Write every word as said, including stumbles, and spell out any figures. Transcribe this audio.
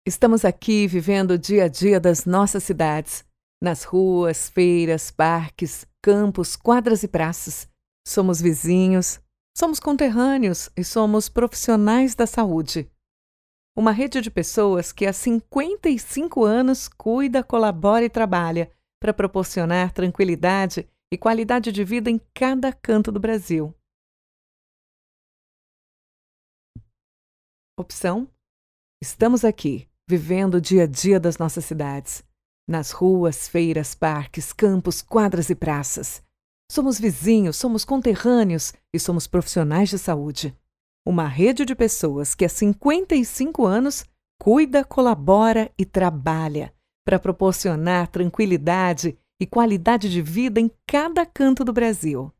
Estamos aqui vivendo o dia a dia das nossas cidades, nas ruas, feiras, parques, campos, quadras e praças. Somos vizinhos, somos conterrâneos e somos profissionais da saúde. Uma rede de pessoas que há cinquenta e cinco anos cuida, colabora e trabalha para proporcionar tranquilidade e qualidade de vida em cada canto do Brasil. Opção: estamos aqui, vivendo o dia a dia das nossas cidades, nas ruas, feiras, parques, campos, quadras e praças. Somos vizinhos, somos conterrâneos e somos profissionais de saúde. Uma rede de pessoas que há cinquenta e cinco anos cuida, colabora e trabalha para proporcionar tranquilidade e qualidade de vida em cada canto do Brasil.